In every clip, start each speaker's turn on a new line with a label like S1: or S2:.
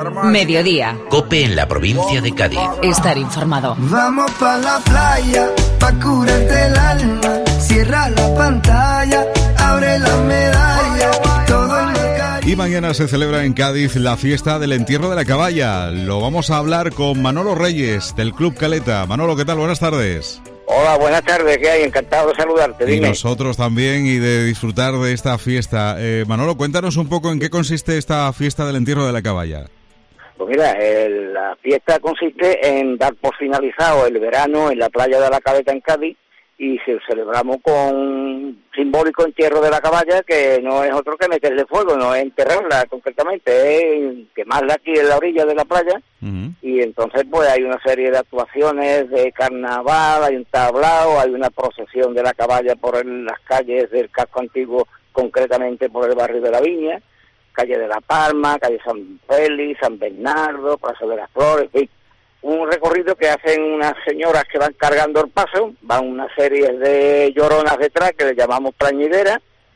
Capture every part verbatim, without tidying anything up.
S1: Mediodía.
S2: COPE en la provincia de Cádiz.
S1: Estar informado.
S3: Vamos pa' la playa, pa' curarte el alma. Cierra la pantalla, abre la medalla. Todo en la calle.
S4: Y mañana se celebra en Cádiz la fiesta del entierro de la caballa. Lo vamos a hablar con Manolo Reyes, del Club Caleta. Manolo, ¿qué tal? Buenas tardes.
S5: Hola, buenas tardes, ¿qué hay? Encantado de saludarte, dime.
S4: Y nosotros también, y de disfrutar de esta fiesta. Eh, Manolo, cuéntanos un poco en qué consiste esta fiesta del entierro de la caballa.
S5: Pues mira, el, la fiesta consiste en dar por finalizado el verano en la playa de la Caleta en Cádiz, y se celebramos con un simbólico entierro de la caballa, que no es otro que meterle fuego, no es enterrarla concretamente, es quemarla aquí en la orilla de la playa. Uh-huh. Y entonces pues hay una serie de actuaciones de carnaval, hay un tablao, hay una procesión de la caballa por el, las calles del casco antiguo, concretamente por el barrio de la Viña, calle de la Palma, calle San Félix, San Bernardo, Plaza de las Flores, en fin. Un recorrido que hacen unas señoras que van cargando el paso, van una serie de lloronas detrás que le llamamos plañideras,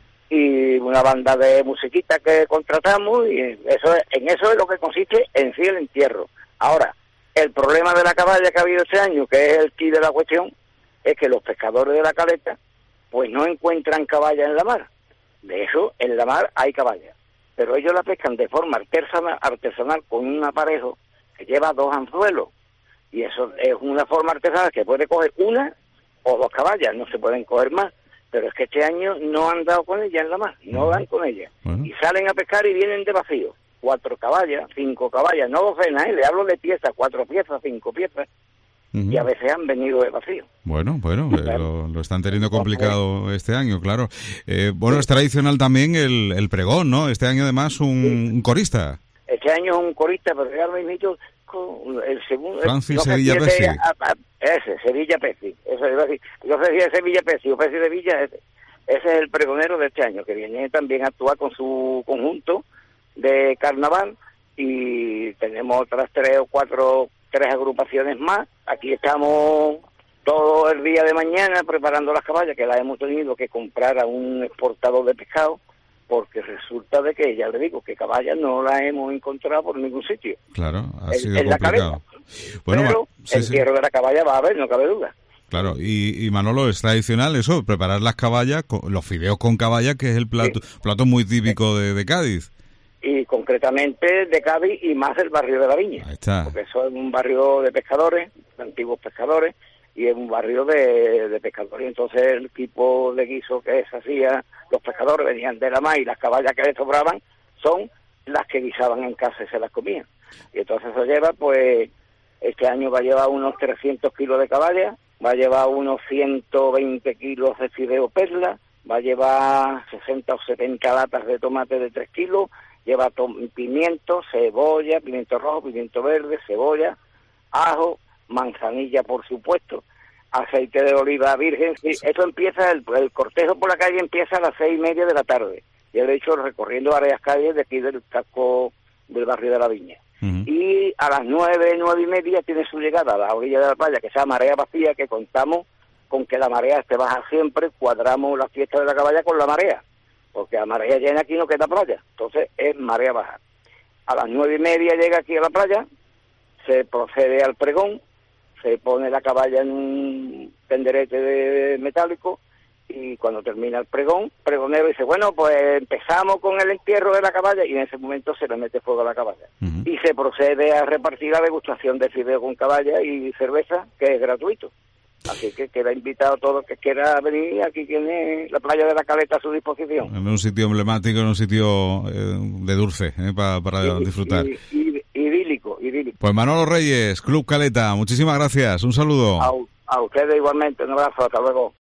S5: y una banda de musiquita que contratamos, y eso es, en eso es lo que consiste en sí el entierro. Ahora, el problema de la caballa que ha habido este año, que es el quid de la cuestión, es que los pescadores de la Caleta pues no encuentran caballa en la mar. De eso, en la mar hay caballa, pero ellos la pescan de forma artesanal, artesanal con un aparejo que lleva dos anzuelos, y eso es una forma artesanal que puede coger una o dos caballas, no se pueden coger más, pero es que este año no han dado con ella en la mar, no dan con ella, uh-huh. Y salen a pescar y vienen de vacío, cuatro caballas, cinco caballas, no docenas, ¿eh? Le hablo de piezas, cuatro piezas, cinco piezas, uh-huh. Y a veces han venido de vacío.
S4: Bueno, bueno, eh, lo, lo están teniendo complicado este año, claro. Eh, bueno, es tradicional también el, el pregón, ¿no? Este año además un, sí. un corista.
S5: Este año es un corista, pero ya lo invito el segundo...
S4: Francis Sevilla Pesi.
S5: Ese, Sevilla Pesi. Eso iba a decir. Yo decía Sevilla Pesi, o Pesi de Villa, ese, ese es el pregonero de este año, que viene también a actuar con su conjunto de carnaval, y tenemos otras tres o cuatro, tres agrupaciones más. Aquí estamos todo el día de mañana preparando las caballas, que las hemos tenido que comprar a un exportador de pescado, porque resulta de que, ya le digo, que caballas no las hemos encontrado por ningún sitio.
S4: Claro, ha sido
S5: en, en
S4: complicado.
S5: La
S4: bueno,
S5: pero
S4: sí,
S5: el
S4: sí.
S5: entierro de la caballa va a haber, no cabe duda.
S4: Claro, y, y Manolo, es tradicional eso, preparar las caballas, los fideos con caballa, que es el plato, sí. plato muy típico de, de Cádiz.
S5: Y concretamente de Cádiz y más del barrio de la Viña.
S4: Ahí está.
S5: Porque eso es un barrio de pescadores, de antiguos pescadores, y es un barrio de, de pescadores. Entonces el tipo de guiso que se hacía, los pescadores venían de la mar, y las caballas que les sobraban son las que guisaban en casa y se las comían. Y entonces se lleva, pues, este año va a llevar unos trescientos kilos de caballa, va a llevar unos ciento veinte kilos de fideo perla, va a llevar sesenta o setenta latas de tomate de tres kilos, lleva tom- pimiento, cebolla, pimiento rojo, pimiento verde, cebolla, ajo, manzanilla, por supuesto, aceite de oliva virgen. Sí, eso empieza, el, el cortejo por la calle empieza a las seis y media de la tarde. Yo he hecho recorriendo varias calles de aquí del casco del barrio de la Viña. Uh-huh. Y a las nueve, nueve y media tiene su llegada a la orilla de la playa, que se llama Marea Vacía, que contamos con que la marea esté baja siempre, cuadramos la fiesta de la caballa con la marea, porque a marea llena aquí no queda playa, entonces es marea baja. A las nueve y media llega aquí a la playa, se procede al pregón, se pone la caballa en un tenderete de metálico, y cuando termina el pregón, pregonero dice, bueno, pues empezamos con el entierro de la caballa, y en ese momento se le mete fuego a la caballa. Uh-huh. Y se procede a repartir la degustación de fideo con caballa y cerveza, que es gratuito. Así que queda invitado a todo el que quiera venir. Aquí tiene la playa de la Caleta a su disposición.
S4: En un sitio emblemático, en un sitio eh, de dulce, eh, para, para y, disfrutar.
S5: Y, y, idílico, idílico.
S4: Pues Manolo Reyes, Club Caleta, muchísimas gracias, un saludo.
S5: A, a ustedes igualmente, un abrazo, hasta luego.